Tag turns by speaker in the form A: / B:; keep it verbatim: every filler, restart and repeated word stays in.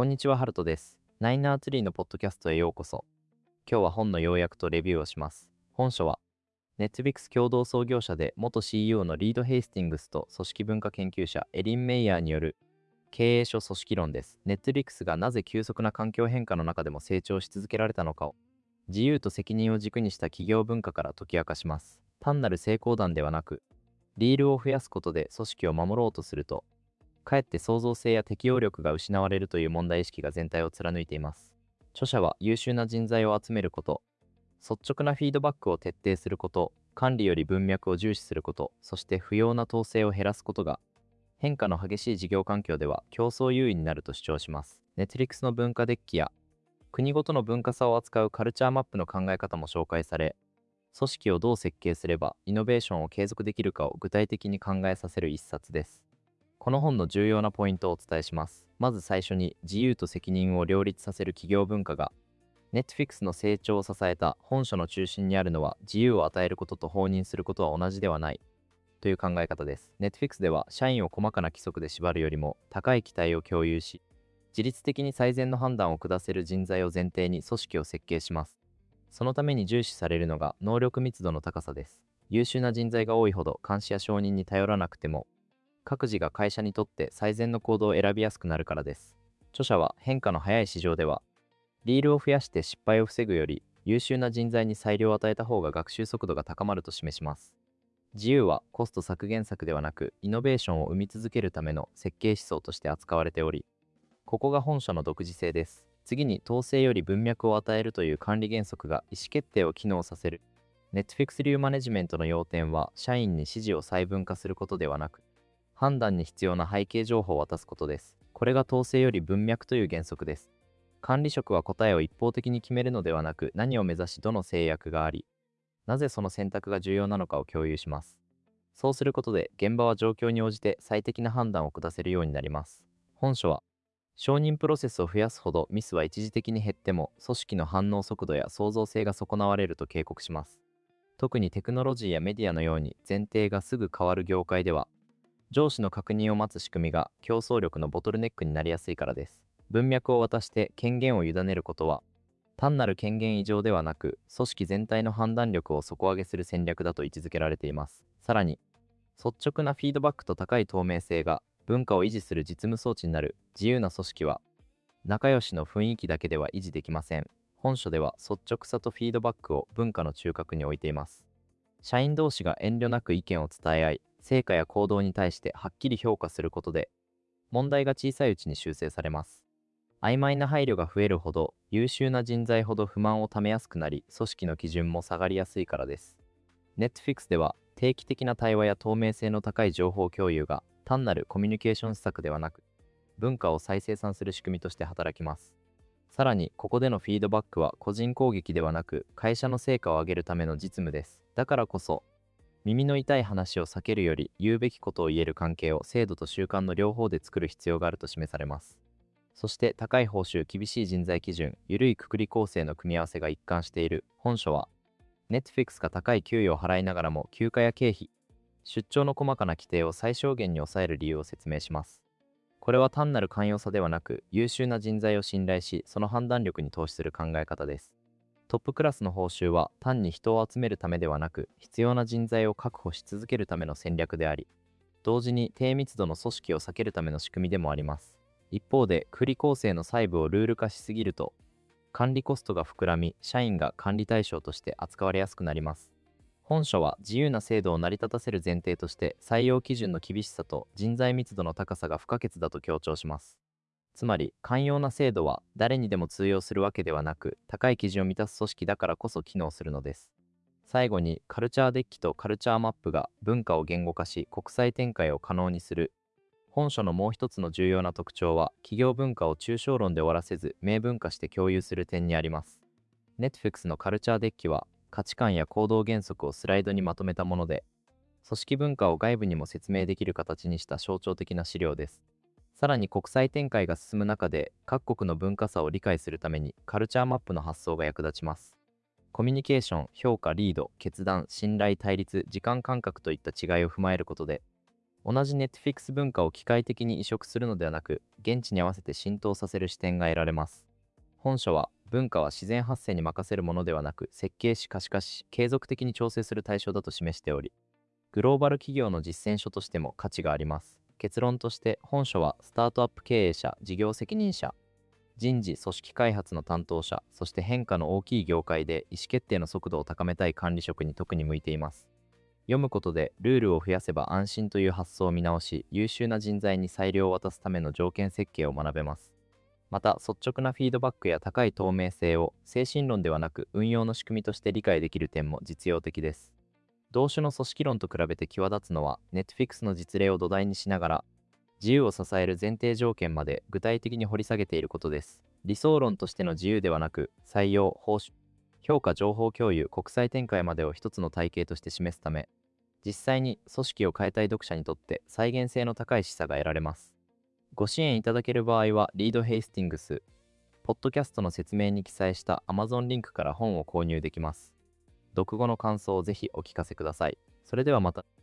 A: こんにちは、ハルトです。ナイナーツリーのポッドキャストへようこそ。今日は本の要約とレビューをします。本書は、Netflix 共同創業者で元 シーイーオー のリード・ヘイスティングスと組織文化研究者エリン・メイヤーによる経営書組織論です。Netflix がなぜ急速な環境変化の中でも成長し続けられたのかを、自由と責任を軸にした企業文化から解き明かします。単なる成功談ではなく、リールを増やすことで組織を守ろうとすると、かえって創造性や適応力が失われるという問題意識が全体を貫いています。著者は優秀な人材を集めること、率直なフィードバックを徹底すること、管理より文脈を重視すること、そして不要な統制を減らすことが、変化の激しい事業環境では競争優位になると主張します。Netflix の文化デッキや、国ごとの文化差を扱うカルチャーマップの考え方も紹介され、組織をどう設計すればイノベーションを継続できるかを具体的に考えさせる一冊です。この本の重要なポイントをお伝えします。まず最初に、自由と責任を両立させる企業文化が、Netflix の成長を支えた本書の中心にあるのは、自由を与えることと放任することは同じではないという考え方です。Netflix では、社員を細かな規則で縛るよりも、高い期待を共有し、自律的に最善の判断を下せる人材を前提に組織を設計します。そのために重視されるのが能力密度の高さです。優秀な人材が多いほど監視や承認に頼らなくても、各自が会社にとって最善の行動を選びやすくなるからです。著者は変化の早い市場では、リールを増やして失敗を防ぐより、優秀な人材に裁量を与えた方が学習速度が高まると示します。自由はコスト削減策ではなく、イノベーションを生み続けるための設計思想として扱われており、ここが本書の独自性です。次に、統制より文脈を与えるという管理原則が意思決定を機能させる。Netflix 流マネジメントの要点は、社員に指示を細分化することではなく、判断に必要な背景情報を渡すことです。これが統制より文脈という原則です。管理職は答えを一方的に決めるのではなく、何を目指しどの制約があり、なぜその選択が重要なのかを共有します。そうすることで、現場は状況に応じて最適な判断を下せるようになります。本書は、承認プロセスを増やすほどミスは一時的に減っても、組織の反応速度や創造性が損なわれると警告します。特にテクノロジーやメディアのように前提がすぐ変わる業界では、上司の確認を待つ仕組みが競争力のボトルネックになりやすいからです。文脈を渡して権限を委ねることは、単なる権限移譲ではなく、組織全体の判断力を底上げする戦略だと位置づけられています。さらに、率直なフィードバックと高い透明性が文化を維持する実務装置になる自由な組織は、仲良しの雰囲気だけでは維持できません。本書では率直さとフィードバックを文化の中核に置いています。社員同士が遠慮なく意見を伝え合い、成果や行動に対してはっきり評価することで、問題が小さいうちに修正されます。曖昧な配慮が増えるほど、優秀な人材ほど不満をためやすくなり、組織の基準も下がりやすいからです。Netflix では、定期的な対話や透明性の高い情報共有が、単なるコミュニケーション施策ではなく、文化を再生産する仕組みとして働きます。さらに、ここでのフィードバックは個人攻撃ではなく、会社の成果を上げるための実務です。だからこそ、耳の痛い話を避けるより言うべきことを言える関係を制度と習慣の両方で作る必要があると示されます。そして高い報酬、厳しい人材基準、緩いくくり構成の組み合わせが一貫している。本書は、Netflix が高い給与を払いながらも休暇や経費、出張の細かな規定を最小限に抑える理由を説明します。これは単なる寛容さではなく、優秀な人材を信頼し、その判断力に投資する考え方です。トップクラスの報酬は単に人を集めるためではなく、必要な人材を確保し続けるための戦略であり、同時に低密度の組織を避けるための仕組みでもあります。一方で、くくり構成の細部をルール化しすぎると、管理コストが膨らみ、社員が管理対象として扱われやすくなります。本書は自由な制度を成り立たせる前提として、採用基準の厳しさと人材密度の高さが不可欠だと強調します。つまり、寛容な制度は誰にでも通用するわけではなく、高い基準を満たす組織だからこそ機能するのです。最後に、カルチャーデッキとカルチャーマップが文化を言語化し、国際展開を可能にする。本書のもう一つの重要な特徴は、企業文化を抽象論で終わらせず、明文化して共有する点にあります。Netflix のカルチャーデッキは、価値観や行動原則をスライドにまとめたもので、組織文化を外部にも説明できる形にした象徴的な資料です。さらに国際展開が進む中で、各国の文化差を理解するためにカルチャーマップの発想が役立ちます。コミュニケーション、評価、リード、決断、信頼、対立、時間感覚といった違いを踏まえることで、 同じ Netflix 文化を機械的に移植するのではなく、現地に合わせて浸透させる視点が得られます。本書は、文化は自然発生に任せるものではなく、設計し可視化し、継続的に調整する対象だと示しており、グローバル企業の実践書としても価値があります。結論として、本書はスタートアップ経営者、事業責任者、人事・組織開発の担当者、そして変化の大きい業界で意思決定の速度を高めたい管理職に特に向いています。読むことでルールを増やせば安心という発想を見直し、優秀な人材に裁量を渡すための条件設計を学べます。また、率直なフィードバックや高い透明性を精神論ではなく運用の仕組みとして理解できる点も実用的です。同種の組織論と比べて際立つのは、Netflix の実例を土台にしながら、自由を支える前提条件まで具体的に掘り下げていることです。理想論としての自由ではなく、採用、報酬、評価、情報共有、国際展開までを一つの体系として示すため、実際に組織を変えたい読者にとって再現性の高い示唆が得られます。ご支援いただける場合は、リード・ヘイスティングス、ポッドキャストの説明に記載した Amazon リンクから本を購入できます。読後の感想をぜひお聞かせください。それではまた。